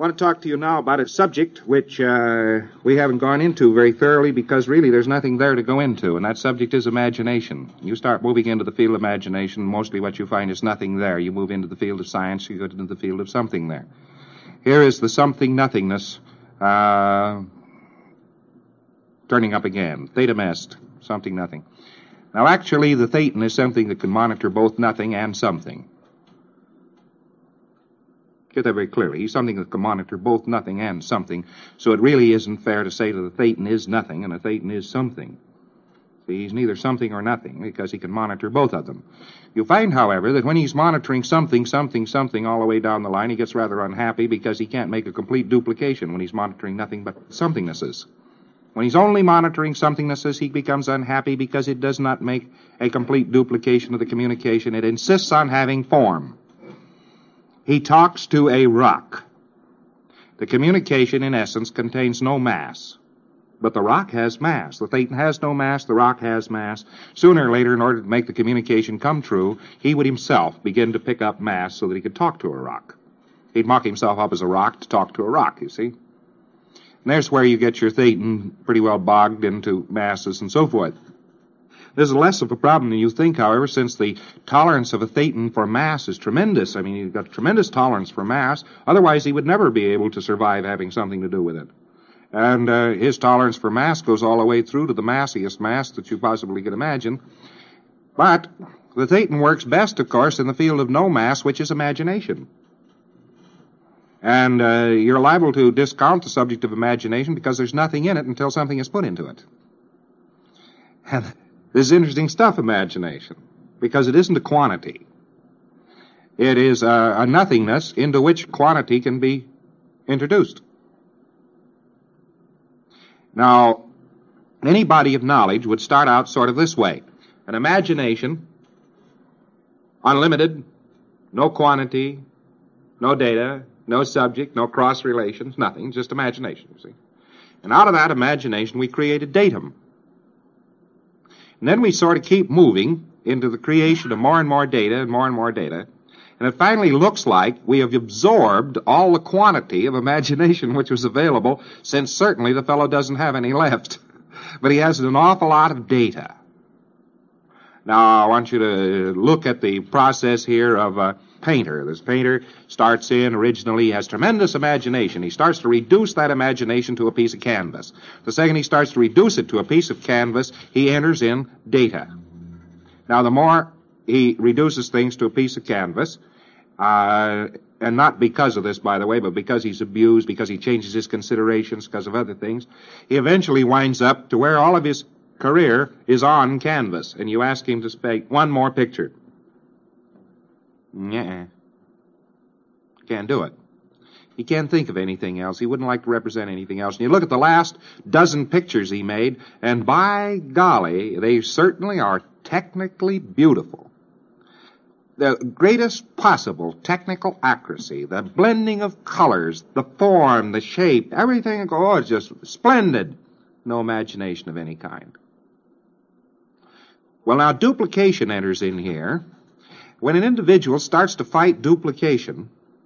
I want to talk to you now about a subject which we haven't gone into very thoroughly because really there's nothing there to go into, and that subject is imagination. You start moving into the field of imagination, mostly what you find is nothing there. You move into the field of science, you go into the field of something there. Here is the something-nothingness turning up again. Theta mest, something-nothing. Now actually the thetan is something that can monitor both nothing and something. Get that very clearly. He's something that can monitor both nothing and something, so it really isn't fair to say that a thetan is nothing and a thetan is something. See, he's neither something or nothing because he can monitor both of them. You'll find, however, that when he's monitoring something all the way down the line, he gets rather unhappy because he can't make a complete duplication when he's monitoring nothing but somethingnesses. When he's only monitoring somethingnesses, he becomes unhappy because it does not make a complete duplication of the communication. It insists on having form. He talks to a rock. The communication, in essence, contains no mass. But the rock has mass. The thetan has no mass. The rock has mass. Sooner or later, in order to make the communication come true, he would himself begin to pick up mass so that he could talk to a rock. He'd mock himself up as a rock to talk to a rock, you see. And there's where you get your thetan pretty well bogged into masses and so forth. There's less of a problem than you think, however, since the tolerance of a thetan for mass is tremendous. I mean, he's got tremendous tolerance for mass. Otherwise, he would never be able to survive having something to do with it. And his tolerance for mass goes all the way through to the massiest mass that you possibly could imagine. But the thetan works best, of course, in the field of no mass, which is imagination. And you're liable to discount the subject of imagination because there's nothing in it until something is put into it. And this is interesting stuff, imagination, because it isn't a quantity. It is a nothingness into which quantity can be introduced. Now, any body of knowledge would start out sort of this way. An imagination, unlimited, no quantity, no data, no subject, no cross relations, nothing, just imagination, you see. And out of that imagination we create a datum. And then we sort of keep moving into the creation of more and more data and more data. And it finally looks like we have absorbed all the quantity of imagination which was available, since certainly the fellow doesn't have any left. But he has an awful lot of data. Now, I want you to look at the process here of a painter. This painter starts in, originally, he has tremendous imagination. He starts to reduce that imagination to a piece of canvas. The second he starts to reduce it to a piece of canvas, he enters in data. Now, the more he reduces things to a piece of canvas, and not because of this, by the way, but because he's abused, because he changes his considerations, because of other things, he eventually winds up to where all of his career is on canvas, and you ask him to paint one more picture. Can't do it. He can't think of anything else. He wouldn't like to represent anything else. And you look at the last dozen pictures he made, and by golly, they certainly are technically beautiful. The greatest possible technical accuracy, the blending of colors, the form, the shape, everything, oh, it's just splendid. No imagination of any kind. Well, now, duplication enters in here. When an individual starts to fight duplication,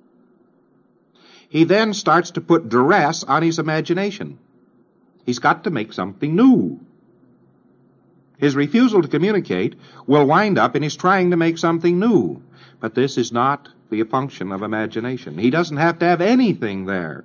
he then starts to put duress on his imagination. He's got to make something new. His refusal to communicate will wind up in his trying to make something new. But this is not the function of imagination. He doesn't have to have anything there.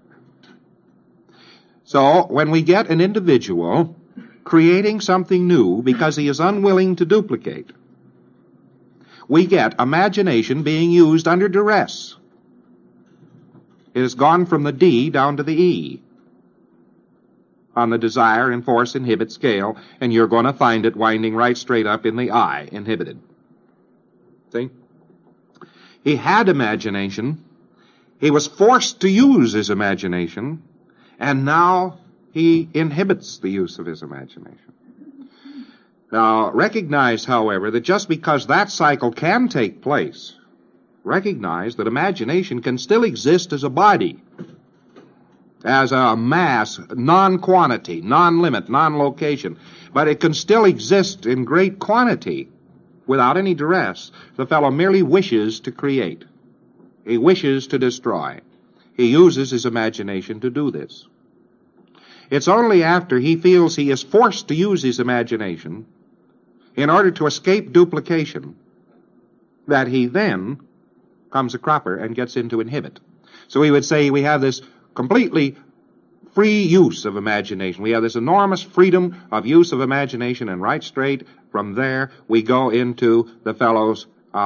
So, when we get an individual creating something new because he is unwilling to duplicate, we get imagination being used under duress. It has gone from the D down to the E on the desire and force inhibit scale, and you're going to find it winding right straight up in the I, inhibited. See? He had imagination. He was forced to use his imagination, and now he inhibits the use of his imagination. Now, recognize, however, that just because that cycle can take place, recognize that imagination can still exist as a body, as a mass, non-quantity, non-limit, non-location. But it can still exist in great quantity without any duress. The fellow merely wishes to create. He wishes to destroy. He uses his imagination to do this. It's only after he feels he is forced to use his imagination in order to escape duplication that he then comes a cropper and gets into inhibit. So we would say we have this completely free use of imagination. We have this enormous freedom of use of imagination, and right straight from there we go into the fellow's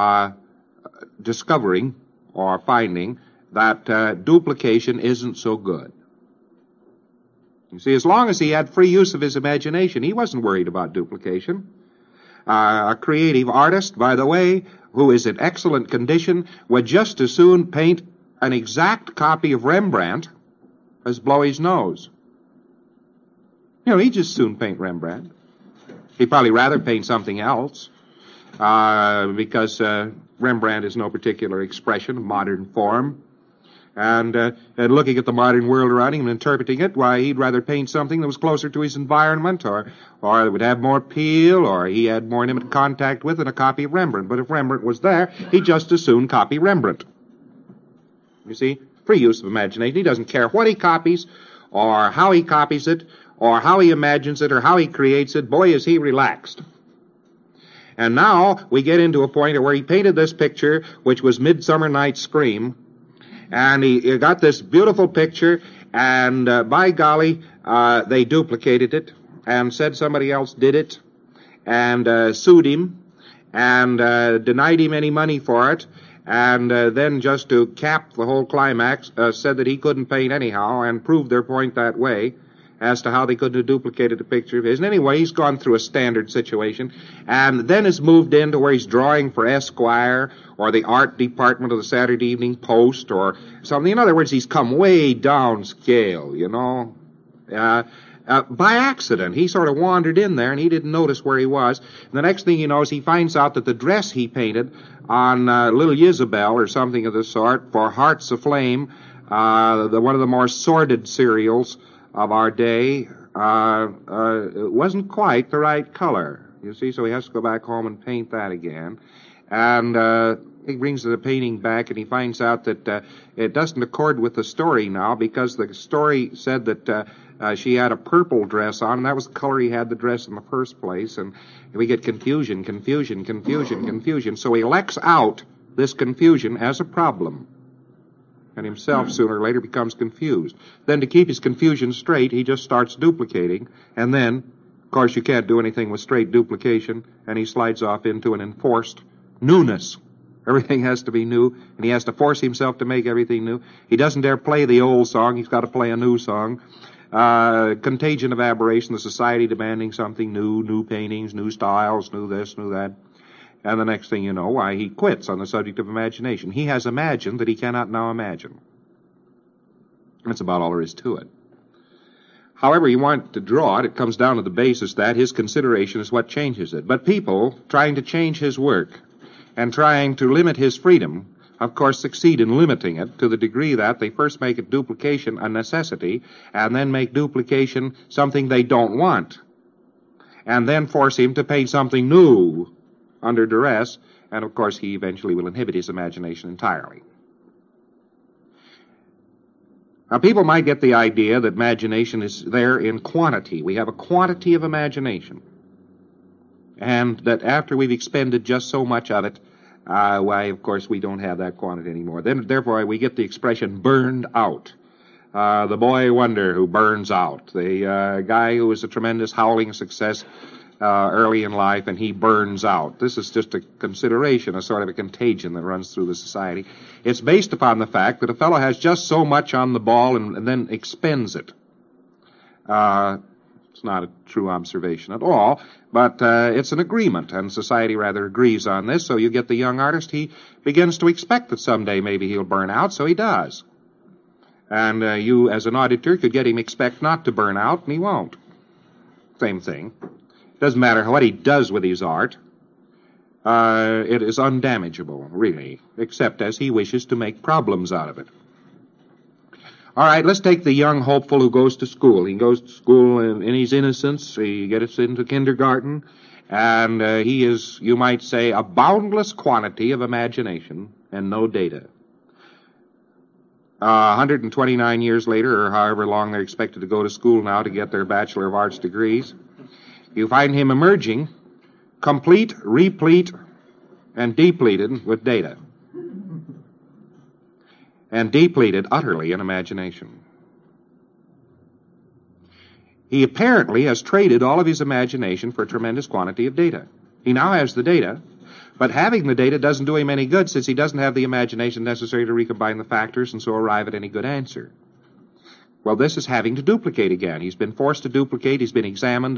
discovering or finding that duplication isn't so good. You see, as long as he had free use of his imagination, he wasn't worried about duplication. A creative artist, by the way, who is in excellent condition, would just as soon paint an exact copy of Rembrandt as blow his nose. He'd just soon paint Rembrandt. He'd probably rather paint something else, because Rembrandt is no particular expression of modern form. And looking at the modern world around him and interpreting it, why, he'd rather paint something that was closer to his environment, or that would have more appeal, or he had more intimate contact with than a copy of Rembrandt. But if Rembrandt was there, he'd just as soon copy Rembrandt. You see? Free use of imagination. He doesn't care what he copies, or how he copies it, or how he imagines it, or how he creates it. Boy, is he relaxed. And now we get into a point where he painted this picture, which was Midsummer Night's Scream, and he got this beautiful picture, and by golly, they duplicated it, and said somebody else did it, and sued him, and denied him any money for it, and then just to cap the whole climax, said that he couldn't paint anyhow, and proved their point that way as to how they couldn't have duplicated a picture of his. And anyway, he's gone through a standard situation, and then has moved into where he's drawing for Esquire, or the art department of the Saturday Evening Post, or something. In other words, he's come way down scale, by accident. He sort of wandered in there, and he didn't notice where he was. And the next thing he knows, he finds out that the dress he painted on Little Isabel, or something of the sort, for Hearts Aflame, one of the more sordid serials of our day, wasn't quite the right color. You see, so he has to go back home and paint that again. And he brings the painting back, and he finds out that it doesn't accord with the story now, because the story said that she had a purple dress on, and that was the color he had the dress in the first place. And we get confusion. So he elects out this confusion as a problem, and himself sooner or later becomes confused. Then to keep his confusion straight, he just starts duplicating, and then, of course, you can't do anything with straight duplication, and he slides off into an enforced newness. Everything has to be new, and he has to force himself to make everything new. He doesn't dare play the old song. He's got to play a new song. Contagion of aberration, the society demanding something new paintings, new styles, new this, new that. And the next thing you know, why, he quits on the subject of imagination. He has imagined that he cannot now imagine. That's about all there is to it. However you want to draw it, it comes down to the basis that his consideration is what changes it. But people, trying to change his work and trying to limit his freedom, of course, succeed in limiting it to the degree that they first make it duplication a necessity, and then make duplication something they don't want, and then force him to paint something new under duress, and of course he eventually will inhibit his imagination entirely. Now, people might get the idea that imagination is there in quantity. We have a quantity of imagination, and that after we've expended just so much of it, why, of course, we don't have that quantity anymore. Therefore, we get the expression burned out. The boy wonder who burns out. The guy who was a tremendous howling success early in life, and he burns out. This is just a consideration, a sort of a contagion that runs through the society. It's based upon the fact that a fellow has just so much on the ball and then expends it. It's not a true observation at all, but it's an agreement, and society rather agrees on this. So you get the young artist, he begins to expect that someday maybe he'll burn out, so he does. And you, as an auditor, could get him expect not to burn out, and he won't. Same thing. Doesn't matter what he does with his art. It is undamageable, really, except as he wishes to make problems out of it. All right, let's take the young hopeful who goes to school. He goes to school in his innocence. He gets into kindergarten, and he is, you might say, a boundless quantity of imagination and no data. 129 years later, or however long they're expected to go to school now to get their Bachelor of Arts degrees, you find him emerging complete, replete, and depleted with data. And depleted utterly in imagination. He apparently has traded all of his imagination for a tremendous quantity of data. He now has the data, but having the data doesn't do him any good since he doesn't have the imagination necessary to recombine the factors and so arrive at any good answer. Well, this is having to duplicate again. He's been forced to duplicate. He's been examined.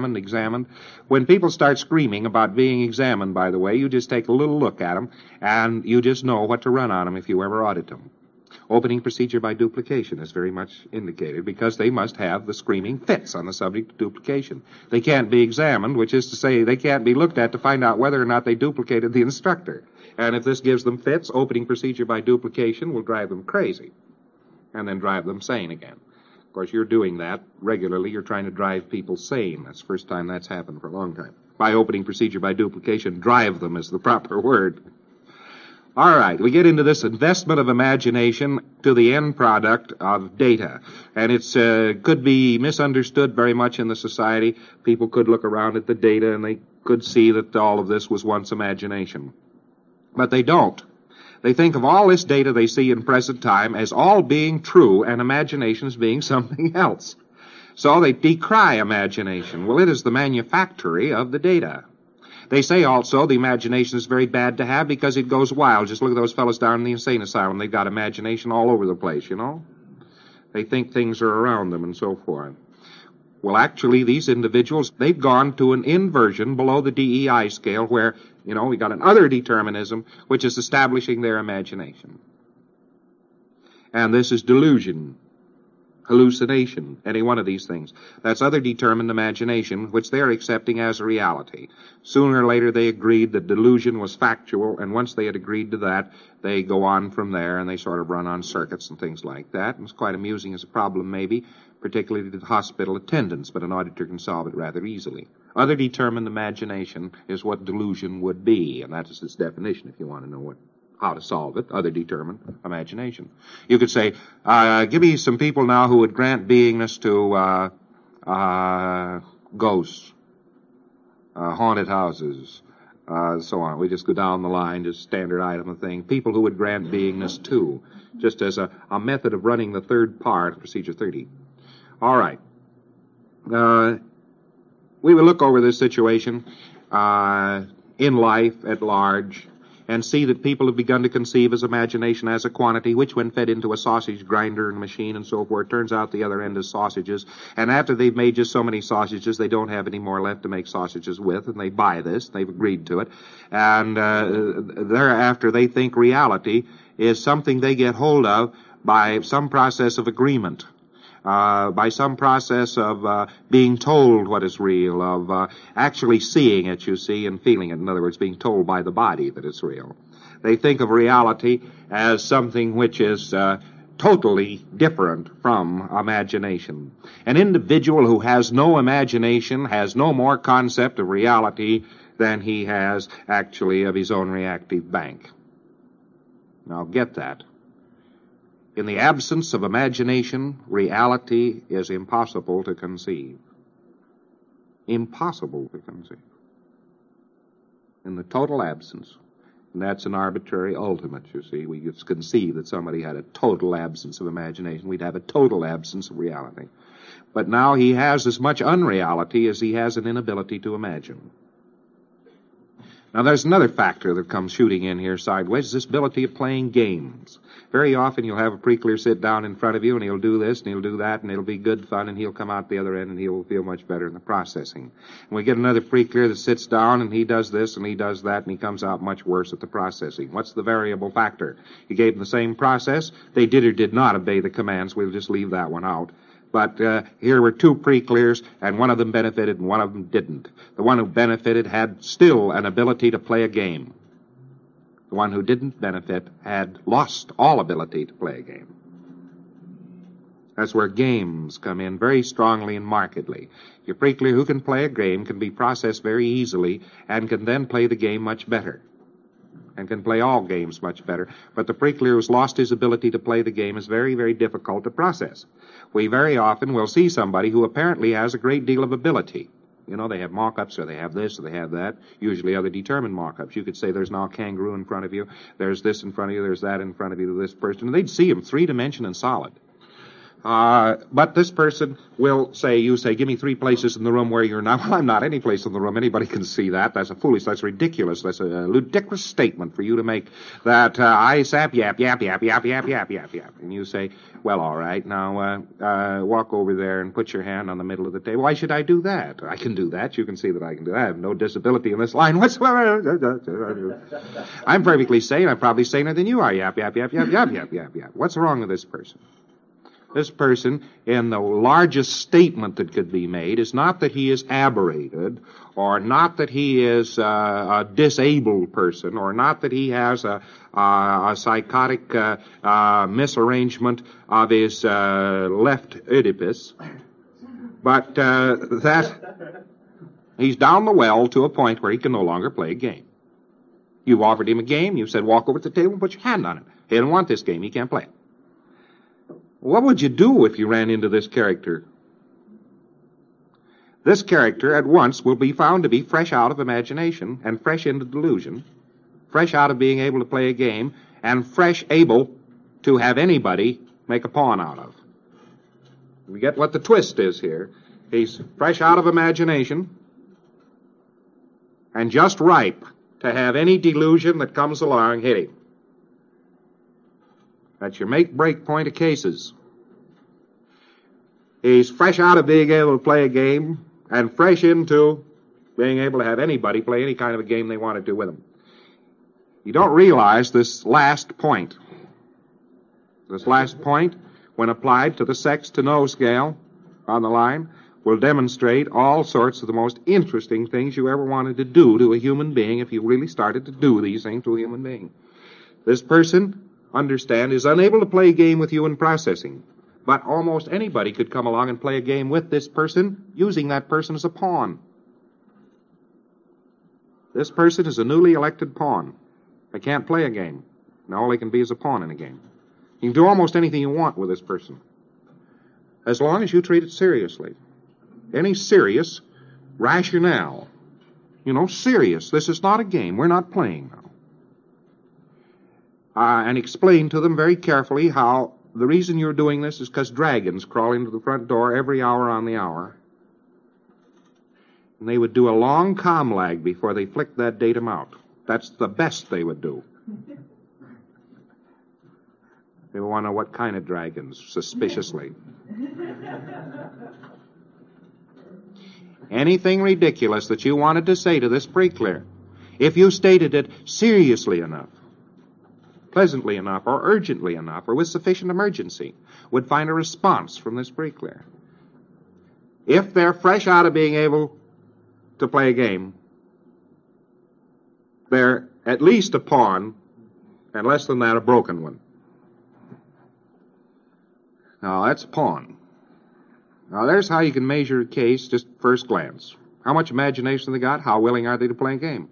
When people start screaming about being examined, by the way, you just take a little look at them, and you just know what to run on them if you ever audit them. Opening procedure by duplication is very much indicated because they must have the screaming fits on the subject of duplication. They can't be examined, which is to say they can't be looked at to find out whether or not they duplicated the instructor. And if this gives them fits, opening procedure by duplication will drive them crazy and then drive them sane again. Of course, you're doing that regularly. You're trying to drive people sane. That's the first time that's happened for a long time. By opening procedure by duplication, drive them is the proper word. All right, we get into this investment of imagination to the end product of data. And it's could be misunderstood very much in the society. People could look around at the data and they could see that all of this was once imagination. But they don't. They think of all this data they see in present time as all being true and imagination as being something else. So they decry imagination. Well, it is the manufactory of the data. They say also the imagination is very bad to have because it goes wild. Just look at those fellows down in the insane asylum. They've got imagination all over the place, you know. They think things are around them and so forth. Well, actually, these individuals, they've gone to an inversion below the DEI scale where, you know, we got another determinism, which is establishing their imagination. And this is delusion, hallucination, any one of these things. That's other determined imagination, which they're accepting as a reality. Sooner or later, they agreed that delusion was factual, and once they had agreed to that, they go on from there, and they sort of run on circuits and things like that. And it's quite amusing as a problem, maybe, particularly to the hospital attendants, but an auditor can solve it rather easily. Other determined imagination is what delusion would be, and that is its definition if you want to know how to solve it, other determined imagination. You could say, give me some people now who would grant beingness to ghosts, haunted houses, so on. We just go down the line, just standard item of thing. People who would grant beingness to, just as a method of running the third part of Procedure 30. All right. We will look over this situation in life at large and see that people have begun to conceive as imagination as a quantity, which when fed into a sausage grinder and machine and so forth, turns out the other end is sausages. And after they've made just so many sausages, they don't have any more left to make sausages with, and they buy this. They've agreed to it. And thereafter, they think reality is something they get hold of by some process of agreement. By some process of being told what is real, of actually seeing it, you see, and feeling it. In other words, being told by the body that it's real. They think of reality as something which is totally different from imagination. An individual who has no imagination has no more concept of reality than he has actually of his own reactive bank. Now get that. In the absence of imagination, reality is impossible to conceive. Impossible to conceive. In the total absence. And that's an arbitrary ultimate, you see. We just conceive that somebody had a total absence of imagination. We'd have a total absence of reality. But now he has as much unreality as he has an inability to imagine. Now, there's another factor that comes shooting in here sideways, this ability of playing games. Very often you'll have a pre-clear sit down in front of you, and he'll do this, and he'll do that, and it'll be good fun, and he'll come out the other end, and he'll feel much better in the processing. And we get another pre-clear that sits down, and he does this, and he does that, and he comes out much worse at the processing. What's the variable factor? You gave them the same process. They did or did not obey the commands. We'll just leave that one out. But here were two pre-clears, and one of them benefited and one of them didn't. The one who benefited had still an ability to play a game. The one who didn't benefit had lost all ability to play a game. That's where games come in very strongly and markedly. Your pre-clear who can play a game can be processed very easily and can then play the game much better. and can play all games much better. But the pre-clear who's lost his ability to play the game is very, very difficult to process. We very often will see somebody who apparently has a great deal of ability. You know, they have mock-ups, or they have this, or they have that. Usually other determined mock-ups. You could say there's now a kangaroo in front of you, there's this in front of you, there's that in front of you, this person. And they'd see him three-dimension and solid. But this person will say, you say, give me 3 places in the room where you're not. Well, I'm not any place in the room. Anybody can see that. That's ridiculous. That's a ludicrous statement for you to make that I sap, yap, yap, yap, yap, yap, yap, yap, yap. And you say, well, all right, now walk over there and put your hand on the middle of the table. Why should I do that? I can do that. You can see that I can do that. I have no disability in this line whatsoever. I'm perfectly sane. I'm probably saner than you are. Yap, yap, yap, yap, yap, yap, yap, yap. What's wrong with this person? This person, in the largest statement that could be made, is not that he is aberrated, or not that he is a disabled person, or not that he has a psychotic misarrangement of his left Oedipus, but that he's down the well to a point where he can no longer play a game. You've offered him a game. You said, walk over to the table and put your hand on it. He didn't want this game. He can't play it. What would you do if you ran into this character? This character at once will be found to be fresh out of imagination and fresh into delusion, fresh out of being able to play a game, and fresh able to have anybody make a pawn out of. We get what the twist is here. He's fresh out of imagination and just ripe to have any delusion that comes along hit him. That's your make-break point of cases. He's fresh out of being able to play a game and fresh into being able to have anybody play any kind of a game they want to do with him. You don't realize this last point. This last point, when applied to the sex to no scale on the line, will demonstrate all sorts of the most interesting things you ever wanted to do to a human being if you really started to do these things to a human being. This person, understand, is unable to play a game with you in processing. But almost anybody could come along and play a game with this person, using that person as a pawn. This person is a newly elected pawn. They can't play a game. Now all they can be is a pawn in a game. You can do almost anything you want with this person, as long as you treat it seriously. Any serious rationale. Serious. This is not a game. We're not playing now. And explain to them very carefully how the reason you're doing this is because dragons crawl into the front door every hour on the hour. And they would do a long comm lag before they flicked that datum out. That's the best they would do. They would want to know what kind of dragons, suspiciously. Anything ridiculous that you wanted to say to this pre-clear, if you stated it seriously enough, pleasantly enough, or urgently enough, or with sufficient emergency, would find a response from this pre-clear. If they're fresh out of being able to play a game, they're at least a pawn, and less than that, a broken one. Now, that's a pawn. Now, there's how you can measure a case just first glance. How much imagination they got? How willing are they to play a game?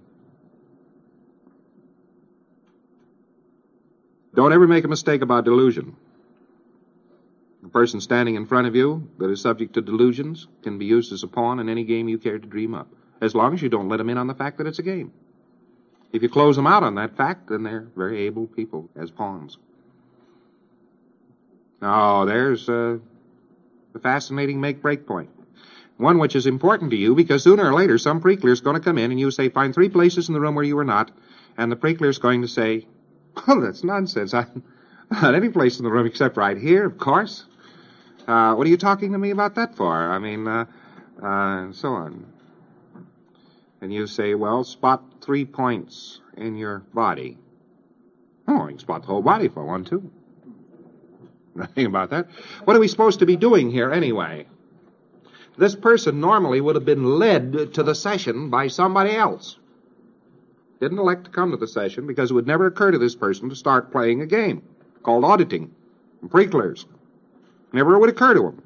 Don't ever make a mistake about delusion. The person standing in front of you that is subject to delusions can be used as a pawn in any game you care to dream up, as long as you don't let them in on the fact that it's a game. If you close them out on that fact, then they're very able people as pawns. Now, there's the fascinating make-break point. One which is important to you, because sooner or later some pre-clear is going to come in and you say, find 3 places in the room where you were not, and the pre-clear is going to say, oh, that's nonsense. I'm not any place in the room except right here, of course. What are you talking to me about that for? I mean, and so on. And you say, well, spot 3 points in your body. Oh, you can spot the whole body if I want to. Nothing about that. What are we supposed to be doing here anyway? This person normally would have been led to the session by somebody else. Didn't elect to come to the session because it would never occur to this person to start playing a game called auditing and pre-clears. Never would occur to him.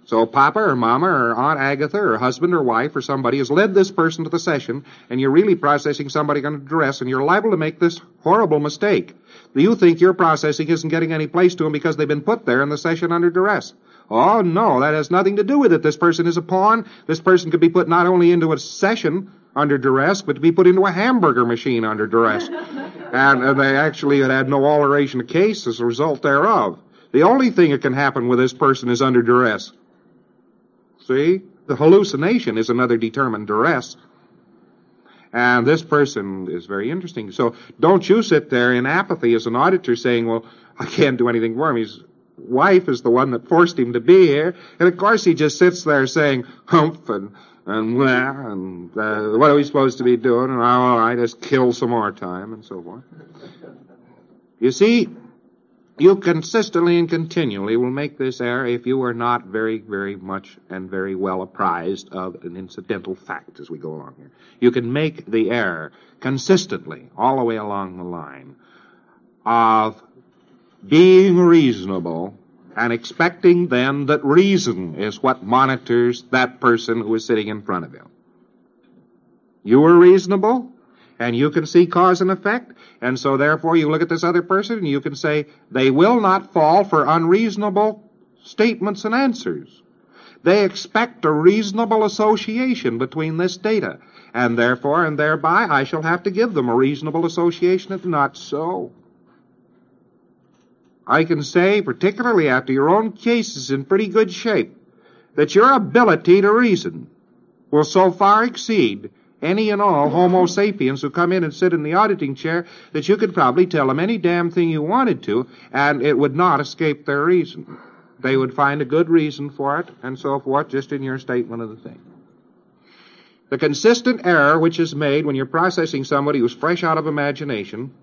So Papa or Mama or Aunt Agatha or husband or wife or somebody has led this person to the session, and you're really processing somebody under duress, and you're liable to make this horrible mistake. You think your processing isn't getting any place to them because they've been put there in the session under duress. Oh, no, that has nothing to do with it. This person is a pawn. This person could be put not only into a session under duress, but to be put into a hamburger machine under duress. And they actually had no alteration of case as a result thereof. The only thing that can happen with this person is under duress. See? The hallucination is another determined duress. And this person is very interesting. So don't you sit there in apathy as an auditor saying, well, I can't do anything for him. His wife is the one that forced him to be here. And of course he just sits there saying, humph, and what are we supposed to be doing? And all right, just kill some more time and so forth. You see, you consistently and continually will make this error if you are not very, very much and very well apprised of an incidental fact as we go along here. You can make the error consistently all the way along the line of being reasonable and expecting then that reason is what monitors that person who is sitting in front of you. You are reasonable, and you can see cause and effect, and so therefore you look at this other person and you can say, they will not fall for unreasonable statements and answers. They expect a reasonable association between this data, and therefore and thereby I shall have to give them a reasonable association if not so. I can say, particularly after your own case is in pretty good shape, that your ability to reason will so far exceed any and all Homo sapiens who come in and sit in the auditing chair that you could probably tell them any damn thing you wanted to, and it would not escape their reason. They would find a good reason for it, and so forth, just in your statement of the thing. The consistent error which is made when you're processing somebody who's fresh out of imagination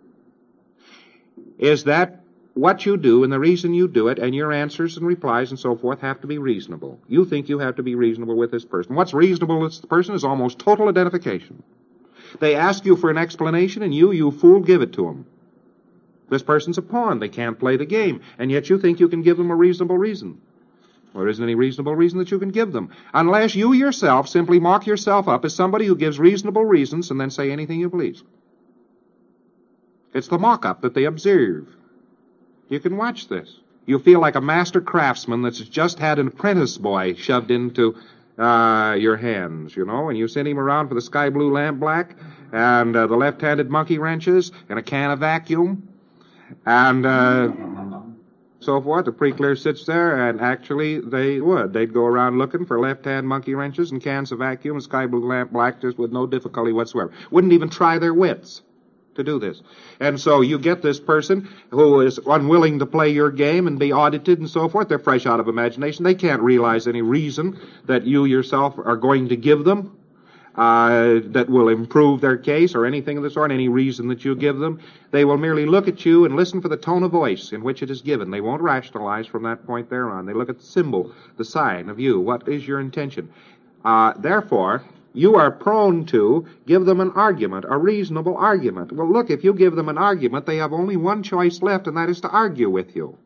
is that what you do and the reason you do it and your answers and replies and so forth have to be reasonable. You think you have to be reasonable with this person. What's reasonable with this person is almost total identification. They ask you for an explanation and you fool, give it to them. This person's a pawn. They can't play the game. And yet you think you can give them a reasonable reason. Well, there isn't any reasonable reason that you can give them. Unless you yourself simply mock yourself up as somebody who gives reasonable reasons and then say anything you please. It's the mock-up that they observe. You can watch this. You feel like a master craftsman that's just had an apprentice boy shoved into your hands, you know, and you send him around for the sky blue lamp black and the left-handed monkey wrenches and a can of vacuum and so forth. The pre-clear sits there, and actually they'd go around looking for left-hand monkey wrenches and cans of vacuum and sky blue lamp black just with no difficulty whatsoever. Wouldn't even try their wits to do this. And so you get this person who is unwilling to play your game and be audited and so forth. They're fresh out of imagination. They can't realize any reason that you yourself are going to give them that will improve their case or anything of the sort, any reason that you give them. They will merely look at you and listen for the tone of voice in which it is given. They won't rationalize from that point thereon. They look at the symbol, the sign of you. What is your intention? Therefore, you are prone to give them an argument, a reasonable argument. Well, look, if you give them an argument, they have only one choice left, and that is to argue with you.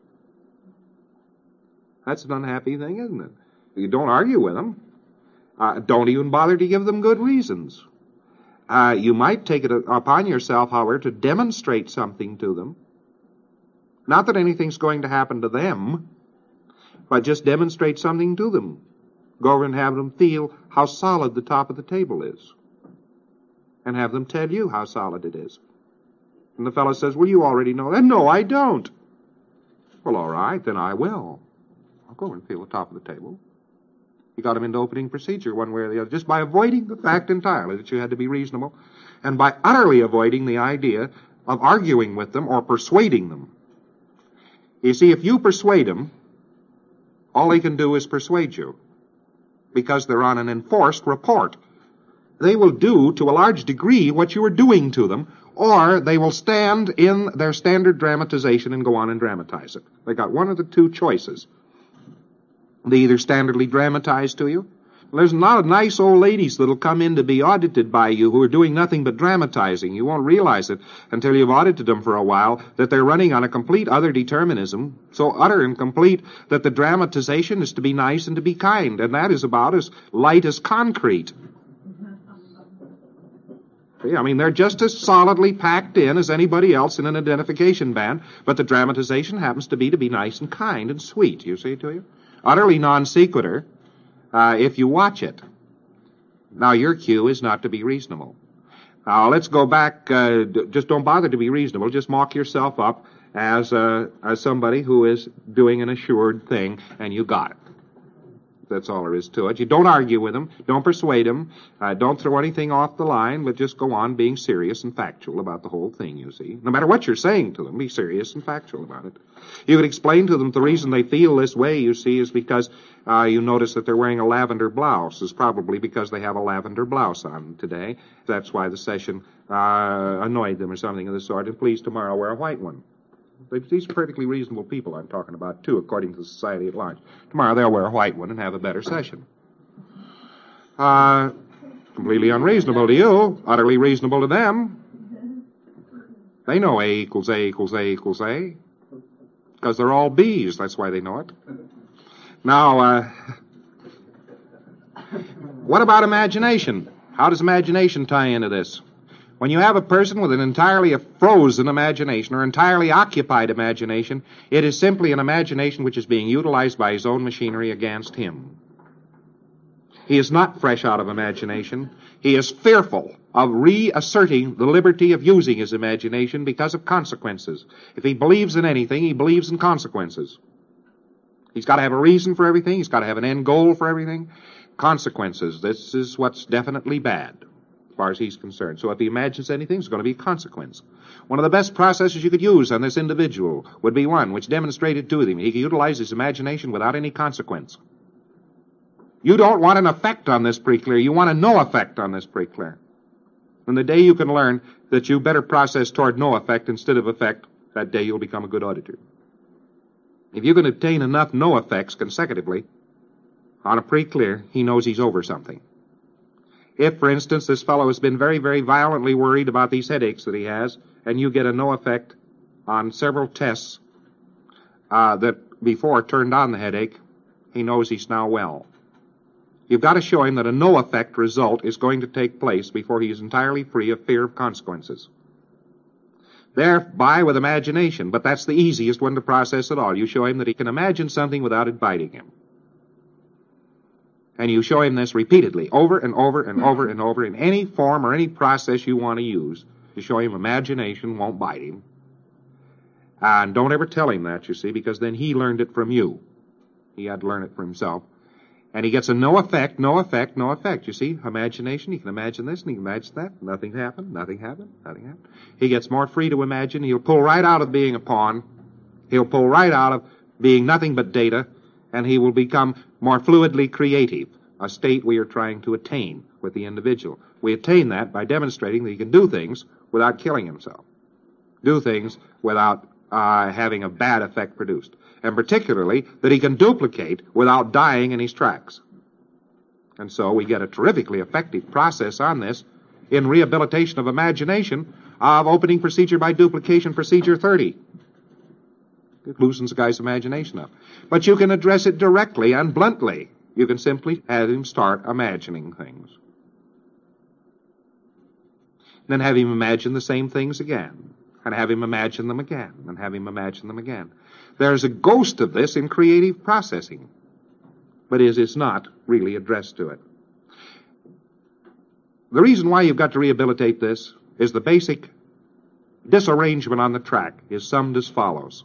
That's an unhappy thing, isn't it? You don't argue with them. Don't even bother to give them good reasons. You might take it upon yourself, however, to demonstrate something to them. Not that anything's going to happen to them, but just demonstrate something to them. Go over and have them feel how solid the top of the table is. And have them tell you how solid it is. And the fellow says, well, you already know that. No, I don't. Well, all right, then I will. I'll go over and feel the top of the table. You got him into opening procedure one way or the other, just by avoiding the fact entirely that you had to be reasonable, and by utterly avoiding the idea of arguing with them or persuading them. You see, if you persuade them, all they can do is persuade you, because they're on an enforced report. They will do, to a large degree, what you are doing to them, or they will stand in their standard dramatization and go on and dramatize it. They got one of the two choices. They either standardly dramatize to you, There's a lot of nice old ladies that'll come in to be audited by you who are doing nothing but dramatizing. You won't realize it until you've audited them for a while that they're running on a complete other determinism, so utter and complete that the dramatization is to be nice and to be kind, and that is about as light as concrete. See, I mean, they're just as solidly packed in as anybody else in an identification band, but the dramatization happens to be nice and kind and sweet, you see, to you? Utterly non sequitur. If you watch it. Now, your cue is not to be reasonable. Now, let's go back. Just don't bother to be reasonable. Just mock yourself up as somebody who is doing an assured thing, and you got it. That's all there is to it. You don't argue with them. Don't persuade them. Don't throw anything off the line, but just go on being serious and factual about the whole thing, you see. No matter what you're saying to them, be serious and factual about it. You could explain to them the reason they feel this way, you see, is because you notice that they're wearing a lavender blouse. It's probably because they have a lavender blouse on today. That's why the session annoyed them or something of the sort, and please tomorrow wear a white one. These are perfectly reasonable people I'm talking about, too, according to the society at large. Tomorrow they'll wear a white one and have a better session. Completely unreasonable to you, utterly reasonable to them. They know A equals A equals A equals A, because they're all B's. That's why they know it. Now, what about imagination? How does imagination tie into this? When you have a person with an entirely frozen imagination or entirely occupied imagination, it is simply an imagination which is being utilized by his own machinery against him. He is not fresh out of imagination. He is fearful of reasserting the liberty of using his imagination because of consequences. If he believes in anything, he believes in consequences. He's got to have a reason for everything. He's got to have an end goal for everything. Consequences. This is what's definitely bad, as far as he's concerned. So if he imagines anything, there's going to be a consequence. One of the best processes you could use on this individual would be one which demonstrated to him he could utilize his imagination without any consequence. You don't want an effect on this pre-clear. You want a no effect on this pre-clear. And the day you can learn that you better process toward no effect instead of effect, that day you'll become a good auditor. If you can obtain enough no effects consecutively on a pre-clear, he knows he's over something. If, for instance, this fellow has been very, very violently worried about these headaches that he has, and you get a no effect on several tests that before turned on the headache, he knows he's now well. You've got to show him that a no effect result is going to take place before he is entirely free of fear of consequences. Thereby with imagination, but that's the easiest one to process at all. You show him that he can imagine something without it biting him. And you show him this repeatedly, over and over and over and over, in any form or any process you want to use, to show him imagination won't bite him. And don't ever tell him that, you see, because then he learned it from you. He had to learn it for himself. And he gets a no effect, no effect, no effect. You see, imagination, he can imagine this and he can imagine that. Nothing happened, nothing happened, nothing happened. He gets more free to imagine. He'll pull right out of being a pawn. He'll pull right out of being nothing but data, and he will become more fluidly creative, a state we are trying to attain with the individual. We attain that by demonstrating that he can do things without killing himself, do things without having a bad effect produced, and particularly that he can duplicate without dying in his tracks. And so we get a terrifically effective process on this in rehabilitation of imagination of opening procedure by duplication procedure 30. It loosens the guy's imagination up. But you can address it directly and bluntly. You can simply have him start imagining things. Then have him imagine the same things again, and have him imagine them again, and have him imagine them again. There's a ghost of this in creative processing, but it is not really addressed to it. The reason why you've got to rehabilitate this is the basic disarrangement on the track is summed as follows.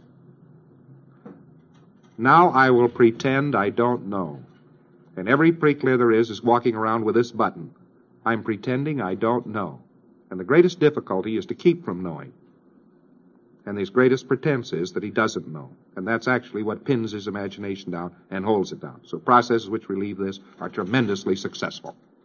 Now I will pretend I don't know. And every pre-clear there is walking around with this button. I'm pretending I don't know. And the greatest difficulty is to keep from knowing. And his greatest pretense is that he doesn't know. And that's actually what pins his imagination down and holds it down. So processes which relieve this are tremendously successful.